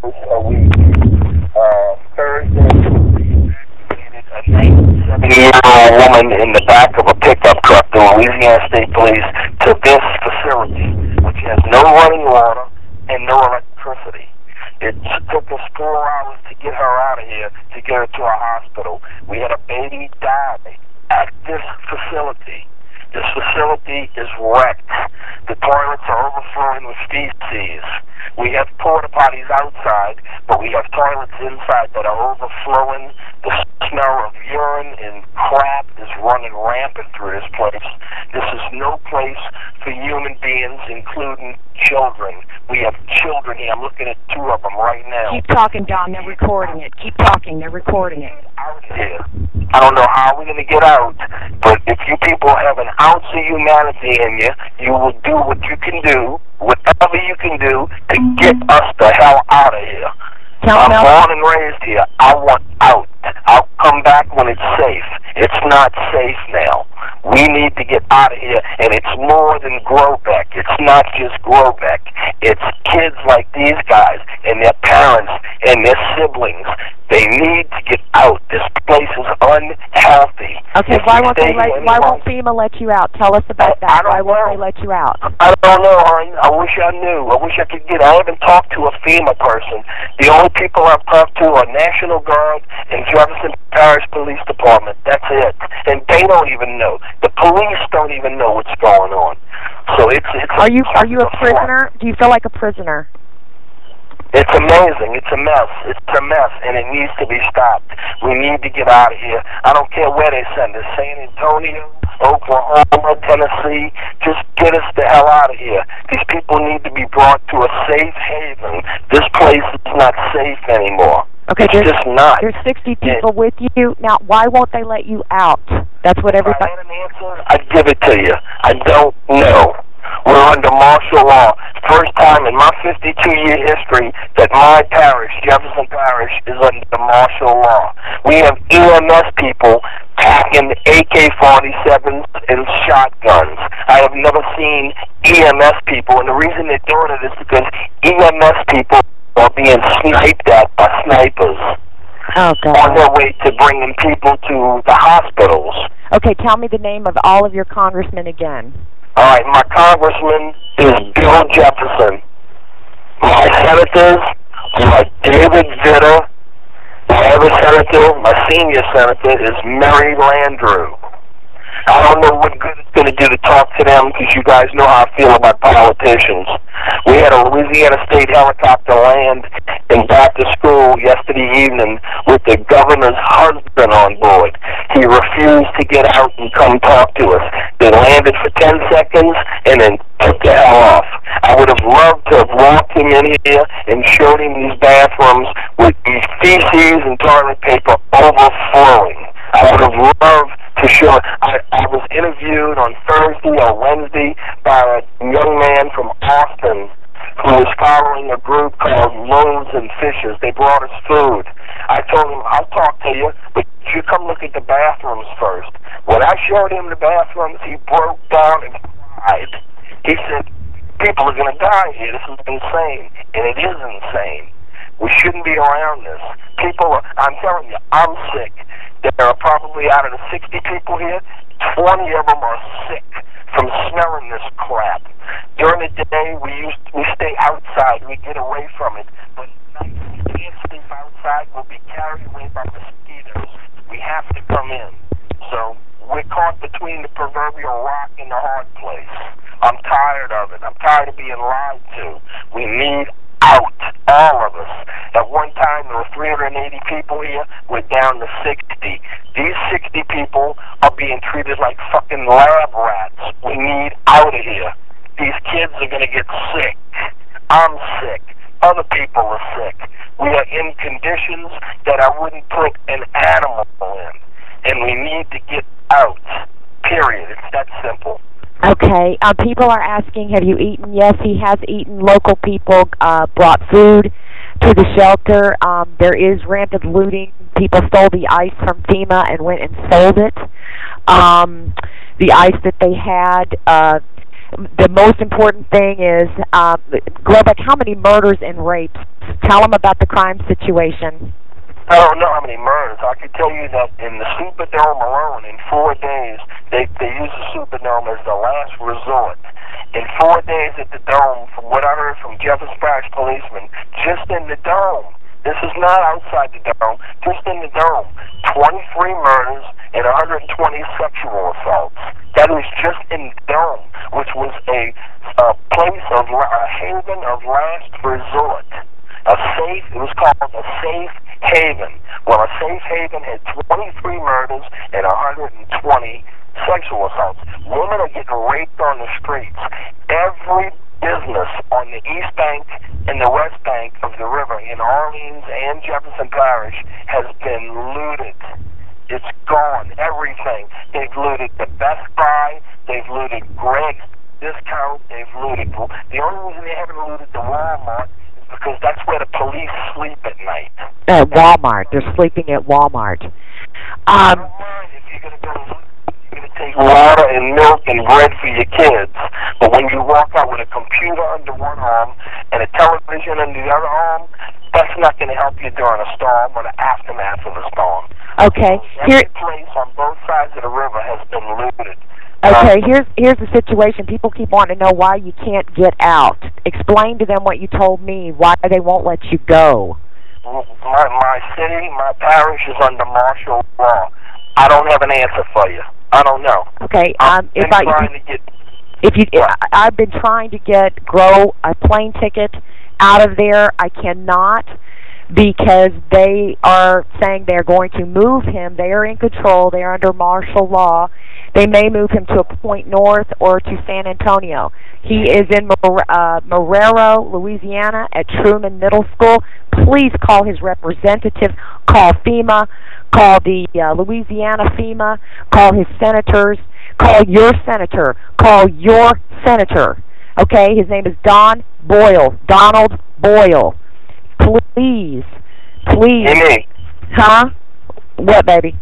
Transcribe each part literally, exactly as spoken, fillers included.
a week. Uh, Thursday, a ninety-seven-year-old woman in the back of a pickup truck, the Louisiana State Police, to this facility, which has no running water and no electricity. It took us four hours to get her out of here, to get her to a hospital. We had a baby die at this facility. This facility is wrecked. The toilets are overflowing with feces. We have porta potties outside, but we have toilets inside that are overflowing. The smell of urine and crap is running rampant through this place. This is no place for human beings, including children. We have children here. I'm looking at two of them right now. Keep talking, Don. They're recording it. Keep talking. They're recording it. Out here. I don't know how we're going to get out, but if you people have an ounce of humanity in you, you will do what you can do, whatever you can do, to get us the hell out of here. Tell I'm me. born and raised here. I want out. I'll come back when it's safe. It's not safe now. We need to get out of here, and it's more than Grobeck. It's not just Grobeck. It's kids like these guys and their parents and their siblings. They need to get out. This place is unhealthy. Okay, why won't they let? Why won't FEMA let you out? Tell us about that. Why won't they let you out? I don't know, hon. I wish I knew. I wish I could get. I haven't talked to a FEMA person. The only people I've talked to are National Guard and Jefferson Parish Police Department. That's it. And they don't even know. The police don't even know what's going on. So it's. it's are you are you a prisoner? Do you feel like a prisoner? It's amazing. It's a mess. It's a mess, and it needs to be stopped. We need to get out of here. I don't care where they send us. San Antonio, Oklahoma, Tennessee. Just get us the hell out of here. These people need to be brought to a safe haven. This place is not safe anymore. Okay, it's just not. There's sixty people with you. Now, why won't they let you out? That's what everybody... If I had an answer, I'd give it to you. I don't know. We're under martial law. First time in my fifty-two-year history that my parish, Jefferson Parish, is under martial law. We have E M S people packing A K forty-sevens and shotguns. I have never seen E M S people, and the reason they're doing it is because E M S people are being sniped at by snipers. Oh, God. On their way to bringing people to the hospitals. Okay, tell me the name of all of your congressmen again. All right, my congressman is Bill Jefferson. My senators are David Vitter. My other senator, my senior senator, is Mary Landrieu. I don't know what good it's going to do to talk to them because you guys know how I feel about politicians. We had a Louisiana State helicopter land in back to school yesterday evening with the governor's husband on board. He refused to get out and come talk to us. They landed for ten seconds and then took the hell off. I would have loved to have walked him in here and showed him these bathrooms with these feces and toilet paper overflowing. I would have loved to show. I, I was interviewed on Thursday or Wednesday by a young man from Austin who was following a group called Loaves and Fishes. They brought us food. I told him, I'll talk to you, but you come look at the bathrooms first. When I showed him the bathrooms, he broke down and cried. He said, people are going to die here. This is insane. And it is insane. We shouldn't be around this. People are, I'm telling you, I'm sick. There are probably, out of the sixty people here, twenty of them are sick from smelling this crap. During the day, we used we stay outside. We get away from it. But at night, we can't sleep outside. We'll be carried away by mosquitoes. We have to come in. So we're caught between the proverbial rock and the hard place. I'm tired of it. I'm tired of being lied to. We need out, all of us. At one time, there were three hundred eighty people here. We're down to sixty. These sixty people are being treated like fucking lab rats. We need out of here. These kids are going to get sick. I'm sick. Other people are sick. We are in conditions that I wouldn't put an animal in. And we need to get out. Period. It's that simple. Okay. Um, people are asking, have you eaten? Yes, he has eaten. Local people uh, brought food to the shelter. Um, there is rampant looting. People stole the ice from FEMA and went and sold it. Um, the ice that they had, uh, the most important thing is, um, Globeck, how many murders and rapes? Tell them about the crime situation. I don't know how many murders. I can tell you that in the Superdome alone, in four days, they they use the Superdome as the last resort. In four days at the Dome, from what I heard from Jefferson Parish policemen, just in the Dome, this is not outside the Dome, just in the Dome, twenty-three murders and one hundred twenty sexual assaults. That is just in the Dome, which was a, a place of, a haven of last resort. A safe, it was called a safe haven. Well, a safe haven had twenty-three murders and one hundred twenty sexual assaults. Women are getting raped on the streets. Every business on the East Bank and the West Bank of the river in Orleans and Jefferson Parish has been looted. It's gone. Everything. They've looted the Best Buy. They've looted Greg's Discount. They've looted. The only reason they haven't looted the Walmart is because that's where the police sleep at night. At Walmart. They're sleeping at Walmart. Um, I don't mind if you're going to go you're going to take water and milk and bread for your kids, but when you walk out with a computer under one arm and a television under the other arm, that's not going to help you during a storm or the aftermath of a storm. Okay. So every place on both sides of the river has been looted. Okay, here's here's the situation. People keep wanting to know why you can't get out. Explain to them what you told me, why they won't let you go. My, my city, my parish is under martial law. I don't have an answer for you. I don't know. Okay, um, if I'm I trying to get, if you, if, I've been trying to get Grow a plane ticket out of there. I cannot because they are saying they're going to move him. They are in control. They are under martial law. They may move him to a point north or to San Antonio. He is in uh, Marrero, Louisiana, at Truman Middle School. Please call his representative. Call FEMA. Call the uh, Louisiana FEMA. Call his senators. Call your senator. Call your senator. Okay? His name is Don Boyle. Donald Boyle. Please. Please. Hey, me. Huh? What, baby?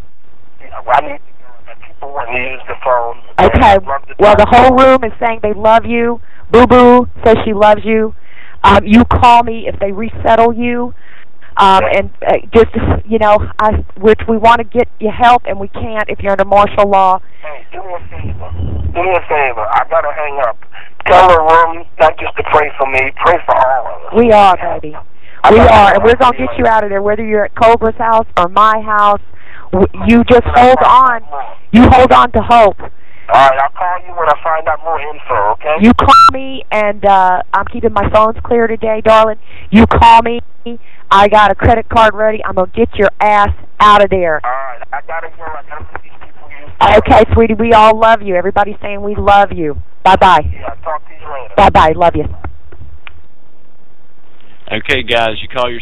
I need people want to use the phone. Okay. Well, the whole room is saying they love you. Boo Boo says she loves you. Um, you call me if they resettle you. Um, and uh, just, you know, I, which we want to get you help, and we can't if you're under martial law. Hey, do me a favor. Do me a favor. I got to hang up. Tell the room not just to pray for me, pray for all of us. We are, baby. We are, and we're going to get you out of there, whether you're at Cobra's house or my house. You just hold on. You hold on to hope. All right, I'll call you when I find out more info, okay? You call me, and uh, I'm keeping my phones clear today, darling. You call me. I got a credit card ready. I'm going to get your ass out of there. All right, I got to go. I got to put these people use. Okay, sweetie, we all love you. Everybody's saying we love you. Bye-bye. Yeah, I'll talk to you later. Bye-bye. Love you. Okay, guys, you call your